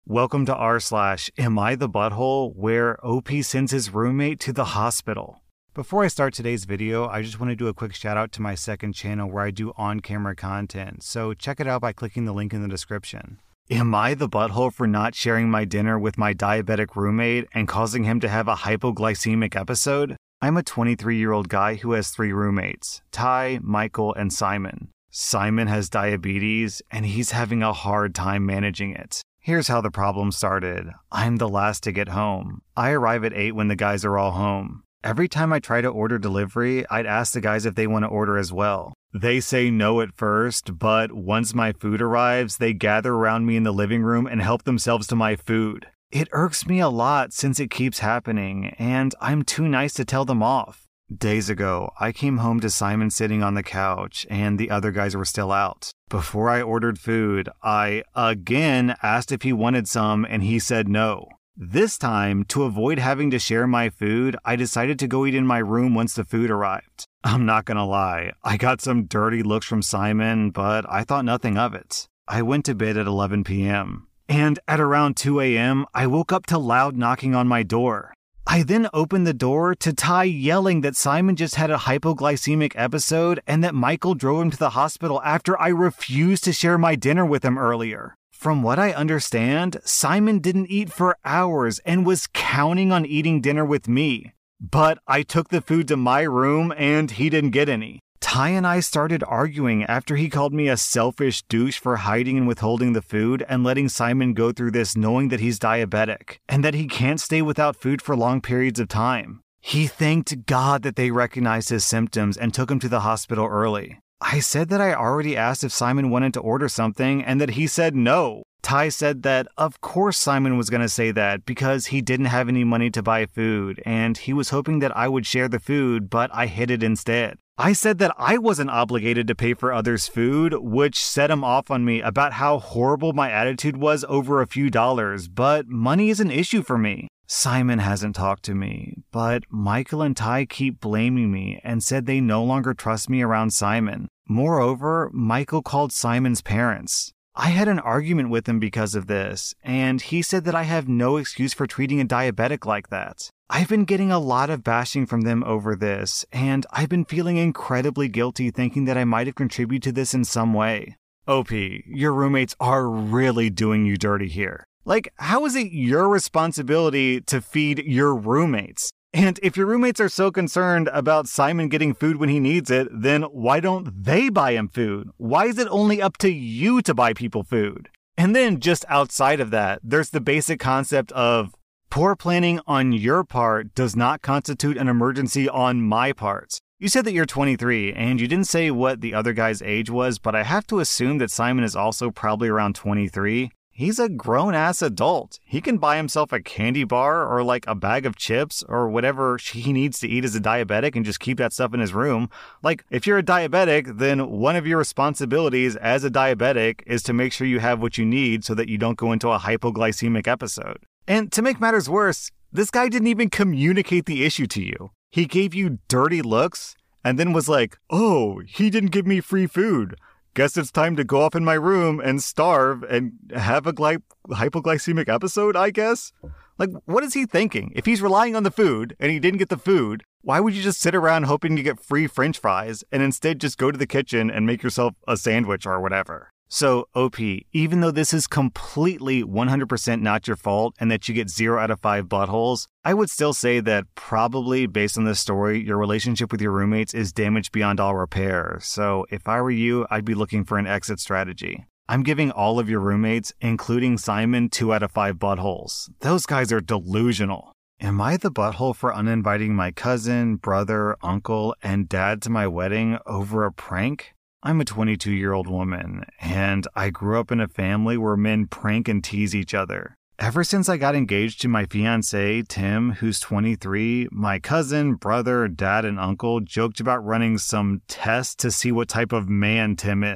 Welcome to r/Am I the Butthole, where OP sends his roommate to the hospital. Before I start today's video, I just want to do a quick shout out to my second channel where I do on-camera content, so check it out by clicking the link in the description. Am I the butthole for not sharing my dinner with my diabetic roommate and causing him to have a hypoglycemic episode? I'm a 23-year-old guy who has 3 roommates, Ty, Michael, and Simon. Simon has diabetes, and he's having a hard time managing it. Here's how the problem started. I'm the last to get home. I arrive at 8 when the guys are all home. Every time I try to order delivery, I'd ask the guys if they want to order as well. They say no at first, but once my food arrives, they gather around me in the living room and help themselves to my food. It irks me a lot since it keeps happening, and I'm too nice to tell them off. Days ago, I came home to Simon sitting on the couch, and the other guys were still out. Before I ordered food, I again asked if he wanted some, and he said no. This time, to avoid having to share my food, I decided to go eat in my room once the food arrived. I'm not gonna lie, I got some dirty looks from Simon, but I thought nothing of it. I went to bed at 11 p.m. And at around 2 a.m., I woke up to loud knocking on my door. I then opened the door to Ty yelling that Simon just had a hypoglycemic episode and that Michael drove him to the hospital after I refused to share my dinner with him earlier. From what I understand, Simon didn't eat for hours and was counting on eating dinner with me. But I took the food to my room and he didn't get any. Ty and I started arguing after he called me a selfish douche for hiding and withholding the food and letting Simon go through this knowing that he's diabetic and that he can't stay without food for long periods of time. He thanked God that they recognized his symptoms and took him to the hospital early. I said that I already asked if Simon wanted to order something and that he said no. Ty said that of course Simon was going to say that because he didn't have any money to buy food and he was hoping that I would share the food, but I hid it instead. I said that I wasn't obligated to pay for others' food, which set him off on me about how horrible my attitude was over a few dollars, but money is an issue for me. Simon hasn't talked to me, but Michael and Ty keep blaming me and said they no longer trust me around Simon. Moreover, Michael called Simon's parents. I had an argument with him because of this, and he said that I have no excuse for treating a diabetic like that. I've been getting a lot of bashing from them over this, and I've been feeling incredibly guilty thinking that I might have contributed to this in some way. OP, your roommates are really doing you dirty here. Like, how is it your responsibility to feed your roommates? And if your roommates are so concerned about Simon getting food when he needs it, then why don't they buy him food? Why is it only up to you to buy people food? And then just outside of that, there's the basic concept of poor planning on your part does not constitute an emergency on my part. You said that you're 23, and you didn't say what the other guy's age was, but I have to assume that Simon is also probably around 23. He's a grown-ass adult. He can buy himself a candy bar or like a bag of chips or whatever he needs to eat as a diabetic and just keep that stuff in his room. Like, if you're a diabetic, then one of your responsibilities as a diabetic is to make sure you have what you need so that you don't go into a hypoglycemic episode. And to make matters worse, this guy didn't even communicate the issue to you. He gave you dirty looks and then was like, oh, he didn't give me free food. Guess it's time to go off in my room and starve and have a hypoglycemic episode, I guess? Like, what is he thinking? If he's relying on the food and he didn't get the food, why would you just sit around hoping to get free French fries and instead just go to the kitchen and make yourself a sandwich or whatever? So, OP, even though this is completely 100% not your fault and that you get 0 out of 5 buttholes, I would still say that probably, based on this story, your relationship with your roommates is damaged beyond all repair. So, if I were you, I'd be looking for an exit strategy. I'm giving all of your roommates, including Simon, 2 out of 5 buttholes. Those guys are delusional. Am I the butthole for uninviting my cousin, brother, uncle, and dad to my wedding over a prank? I'm a 22-year-old woman, and I grew up in a family where men prank and tease each other. Ever since I got engaged to my fiancé, Tim, who's 23, my cousin, brother, dad, and uncle joked about running some tests to see what type of man Tim is.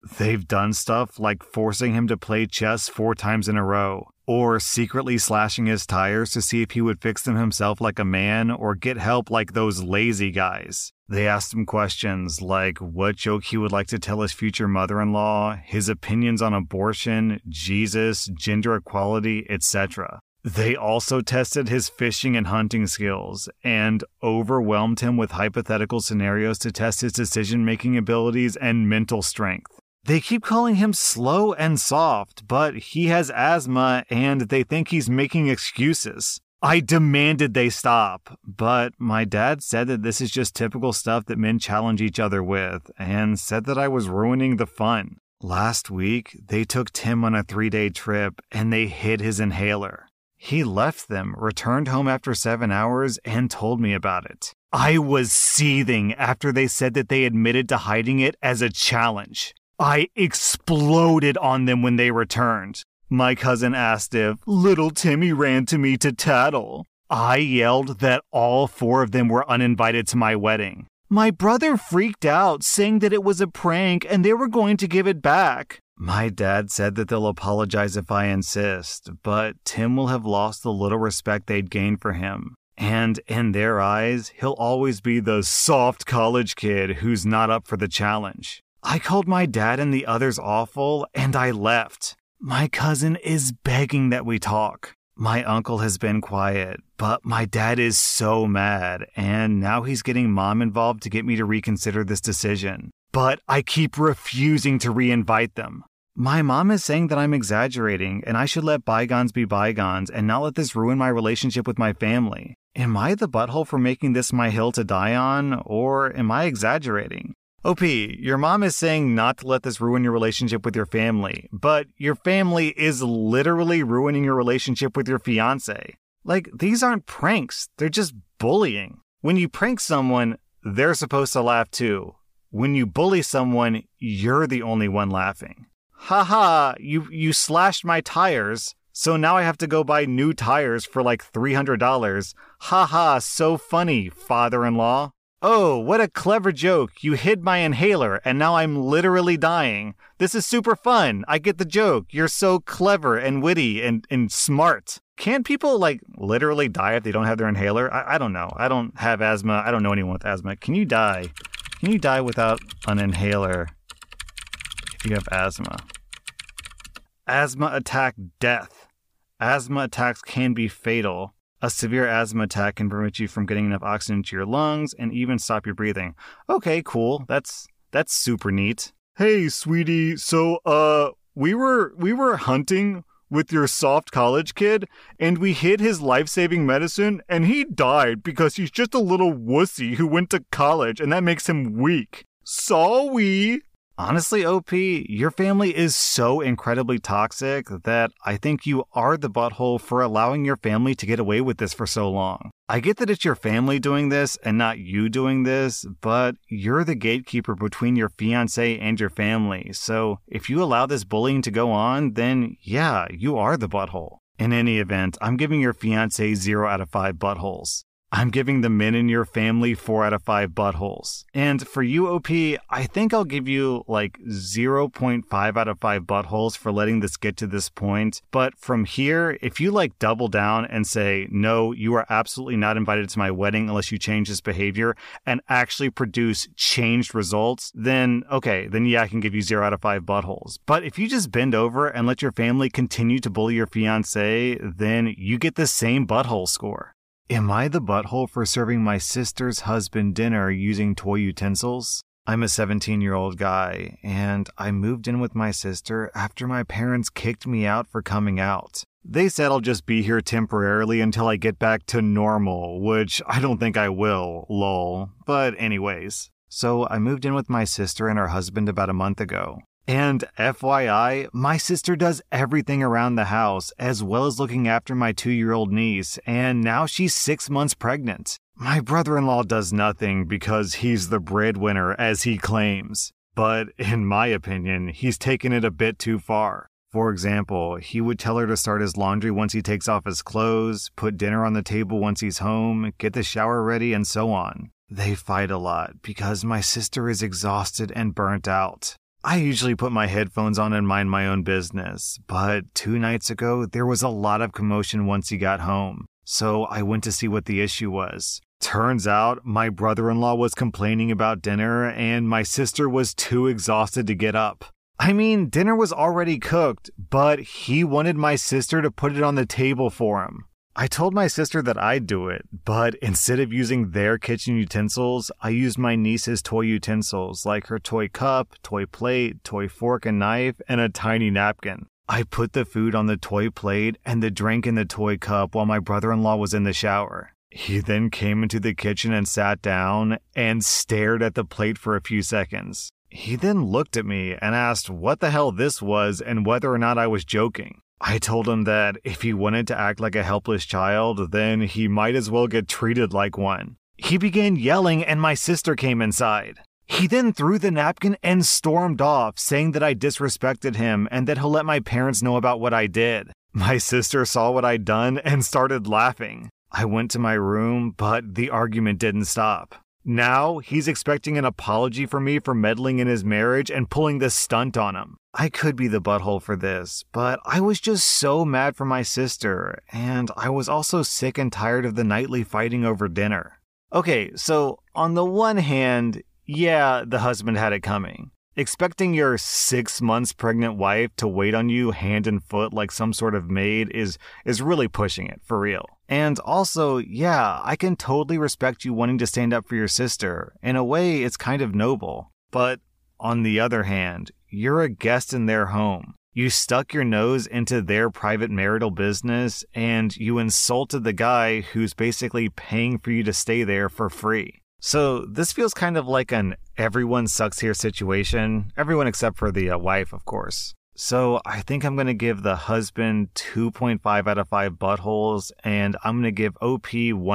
They've done stuff like forcing him to play chess 4 times in a row, or secretly slashing his tires to see if he would fix them himself like a man or get help like those lazy guys. They asked him questions like what joke he would like to tell his future mother-in-law, his opinions on abortion, Jesus, gender equality, etc. They also tested his fishing and hunting skills and overwhelmed him with hypothetical scenarios to test his decision-making abilities and mental strength. They keep calling him slow and soft, but he has asthma and they think he's making excuses. I demanded they stop, but my dad said that this is just typical stuff that men challenge each other with and said that I was ruining the fun. Last week, they took Tim on a 3-day trip and they hid his inhaler. He left them, returned home after 7 hours, and told me about it. I was seething after they said that they admitted to hiding it as a challenge. I exploded on them when they returned. My cousin asked if little Timmy ran to me to tattle. I yelled that all 4 of them were uninvited to my wedding. My brother freaked out, saying that it was a prank and they were going to give it back. My dad said that they'll apologize if I insist, but Tim will have lost the little respect they'd gained for him. And in their eyes, he'll always be the soft college kid who's not up for the challenge. I called my dad and the others awful, and I left. My cousin is begging that we talk. My uncle has been quiet, but my dad is so mad, and now he's getting mom involved to get me to reconsider this decision. But I keep refusing to re-invite them. My mom is saying that I'm exaggerating, and I should let bygones be bygones and not let this ruin my relationship with my family. Am I the butthole for making this my hill to die on, or am I exaggerating? OP, your mom is saying not to let this ruin your relationship with your family, but your family is literally ruining your relationship with your fiancé. Like, these aren't pranks, they're just bullying. When you prank someone, they're supposed to laugh too. When you bully someone, you're the only one laughing. Haha, you slashed my tires, so now I have to go buy new tires for like $300. Haha, so funny, father-in-law. Oh, what a clever joke. You hid my inhaler, and now I'm literally dying. This is super fun. I get the joke. You're so clever and witty and smart. Can't people, like, literally die if they don't have their inhaler? I don't know. I don't have asthma. I don't know anyone with asthma. Can you die? Can you die without an inhaler if you have asthma? Asthma attack death. Asthma attacks can be fatal. A severe asthma attack can prevent you from getting enough oxygen to your lungs and even stop your breathing. Okay, cool. That's super neat. Hey, sweetie. So, we were hunting with your soft college kid, and we hid his life-saving medicine, and he died because he's just a little wussy who went to college, and that makes him weak. Sorry. Honestly, OP, your family is so incredibly toxic that I think you are the butthole for allowing your family to get away with this for so long. I get that it's your family doing this and not you doing this, but you're the gatekeeper between your fiancé and your family. So if you allow this bullying to go on, then yeah, you are the butthole. In any event, I'm giving your fiancé 0 out of 5 buttholes. I'm giving the men in your family 4 out of 5 buttholes. And for you, OP, I think I'll give you like 0.5 out of 5 buttholes for letting this get to this point. But from here, if you like double down and say, no, you are absolutely not invited to my wedding unless you change this behavior and actually produce changed results, then okay, then yeah, I can give you 0 out of 5 buttholes. But if you just bend over and let your family continue to bully your fiancé, then you get the same butthole score. Am I the butthole for serving my sister's husband dinner using toy utensils? I'm a 17-year-old guy, and I moved in with my sister after my parents kicked me out for coming out. They said I'll just be here temporarily until I get back to normal, which I don't think I will, lol. But anyways, so I moved in with my sister and her husband about a month ago. And FYI, my sister does everything around the house, as well as looking after my 2-year-old niece, and now she's 6 months pregnant. My brother-in-law does nothing because he's the breadwinner, as he claims. But in my opinion, he's taken it a bit too far. For example, he would tell her to start his laundry once he takes off his clothes, put dinner on the table once he's home, get the shower ready, and so on. They fight a lot because my sister is exhausted and burnt out. I usually put my headphones on and mind my own business, but 2 nights ago, there was a lot of commotion once he got home, so I went to see what the issue was. Turns out, my brother-in-law was complaining about dinner, and my sister was too exhausted to get up. I mean, dinner was already cooked, but he wanted my sister to put it on the table for him. I told my sister that I'd do it, but instead of using their kitchen utensils, I used my niece's toy utensils, like her toy cup, toy plate, toy fork and knife, and a tiny napkin. I put the food on the toy plate and the drink in the toy cup while my brother-in-law was in the shower. He then came into the kitchen and sat down and stared at the plate for a few seconds. He then looked at me and asked what the hell this was and whether or not I was joking. I told him that if he wanted to act like a helpless child, then he might as well get treated like one. He began yelling and my sister came inside. He then threw the napkin and stormed off, saying that I disrespected him and that he'll let my parents know about what I did. My sister saw what I'd done and started laughing. I went to my room, but the argument didn't stop. Now, he's expecting an apology from me for meddling in his marriage and pulling this stunt on him. I could be the butthole for this, but I was just so mad for my sister, and I was also sick and tired of the nightly fighting over dinner. Okay, so on the one hand, yeah, the husband had it coming. Expecting your 6 months pregnant wife to wait on you hand and foot like some sort of maid is really pushing it, for real. And also, yeah, I can totally respect you wanting to stand up for your sister. In a way, it's kind of noble. But on the other hand, you're a guest in their home. You stuck your nose into their private marital business, and you insulted the guy who's basically paying for you to stay there for free. So this feels kind of like an everyone sucks here situation. Everyone except for the wife, of course. So I think I'm going to give the husband 2.5 out of 5 buttholes, and I'm going to give OP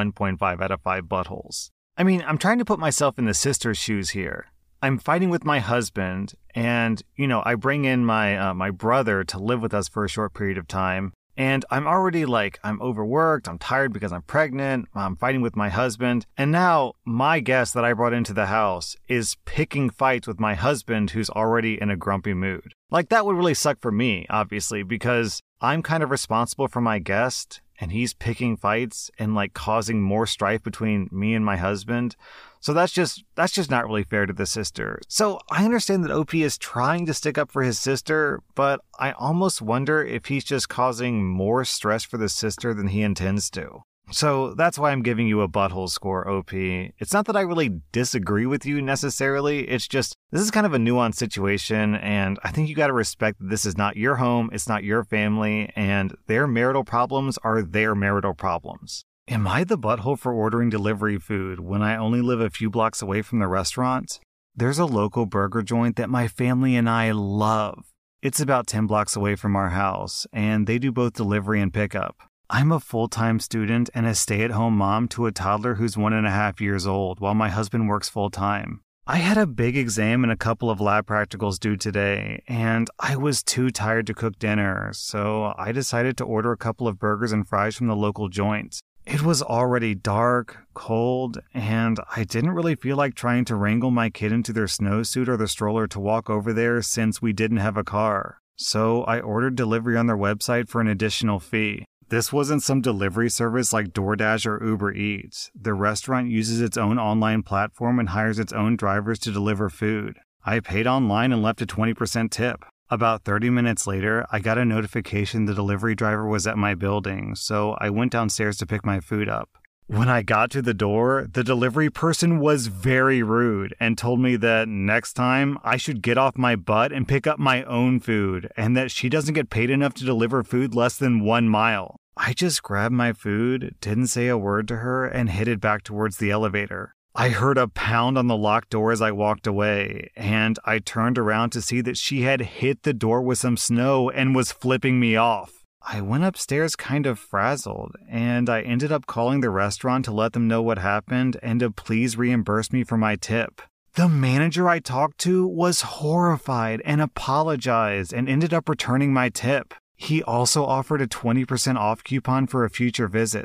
1.5 out of 5 buttholes. I mean, I'm trying to put myself in the sister's shoes here. I'm fighting with my husband, and, I bring in my brother to live with us for a short period of time. And I'm already I'm overworked, I'm tired because I'm pregnant, I'm fighting with my husband, and now my guest that I brought into the house is picking fights with my husband who's already in a grumpy mood. That would really suck for me, obviously, because I'm kind of responsible for my guest, and he's picking fights and causing more strife between me and my husband. So that's just not really fair to the sister. So I understand that OP is trying to stick up for his sister, but I almost wonder if he's just causing more stress for the sister than he intends to. So that's why I'm giving you a butthole score, OP. It's not that I really disagree with you necessarily, it's just this is kind of a nuanced situation, and I think you gotta respect that this is not your home, it's not your family, and their marital problems are their marital problems. Am I the butthole for ordering delivery food when I only live a few blocks away from the restaurant? There's a local burger joint that my family and I love. It's about 10 blocks away from our house, and they do both delivery and pickup. I'm a full-time student and a stay-at-home mom to a toddler who's 1.5 years old, while my husband works full-time. I had a big exam and a couple of lab practicals due today, and I was too tired to cook dinner, so I decided to order a couple of burgers and fries from the local joint. It was already dark, cold, and I didn't really feel like trying to wrangle my kid into their snowsuit or the stroller to walk over there since we didn't have a car. So I ordered delivery on their website for an additional fee. This wasn't some delivery service like DoorDash or Uber Eats. The restaurant uses its own online platform and hires its own drivers to deliver food. I paid online and left a 20% tip. About 30 minutes later, I got a notification the delivery driver was at my building, so I went downstairs to pick my food up. When I got to the door, the delivery person was very rude and told me that next time I should get off my butt and pick up my own food, and that she doesn't get paid enough to deliver food less than 1 mile. I just grabbed my food, didn't say a word to her, and headed back towards the elevator. I heard a pound on the locked door as I walked away, and I turned around to see that she had hit the door with some snow and was flipping me off. I went upstairs kind of frazzled, and I ended up calling the restaurant to let them know what happened and to please reimburse me for my tip. The manager I talked to was horrified and apologized and ended up returning my tip. He also offered a 20% off coupon for a future visit.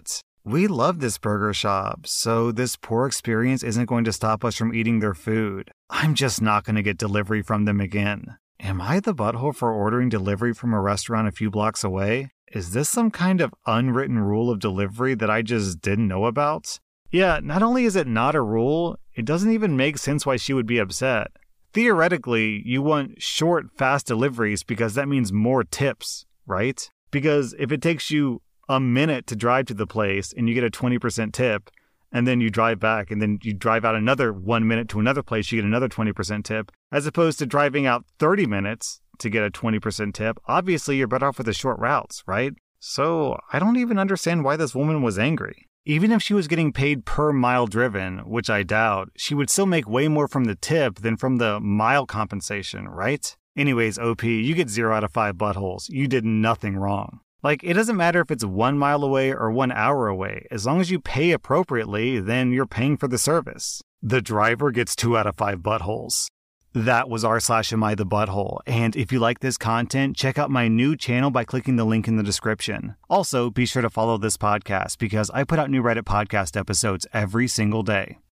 We love this burger shop, so this poor experience isn't going to stop us from eating their food. I'm just not going to get delivery from them again. Am I the butthole for ordering delivery from a restaurant a few blocks away? Is this some kind of unwritten rule of delivery that I just didn't know about? Yeah, not only is it not a rule, it doesn't even make sense why she would be upset. Theoretically, you want short, fast deliveries because that means more tips, right? Because if it takes you a minute to drive to the place and you get a 20% tip, and then you drive back and then you drive out another 1 minute to another place, you get another 20% tip, as opposed to driving out 30 minutes to get a 20% tip, obviously you're better off with the short routes, right? So I don't even understand why this woman was angry. Even if she was getting paid per mile driven, which I doubt, she would still make way more from the tip than from the mile compensation, right? Anyways, OP, you get 0 out of 5 buttholes. You did nothing wrong. Like, it doesn't matter if it's 1 mile away or 1 hour away. As long as you pay appropriately, then you're paying for the service. The driver gets 2 out of 5 buttholes. That was r/Am I the Butthole. And if you like this content, check out my new channel by clicking the link in the description. Also, be sure to follow this podcast because I put out new Reddit podcast episodes every single day.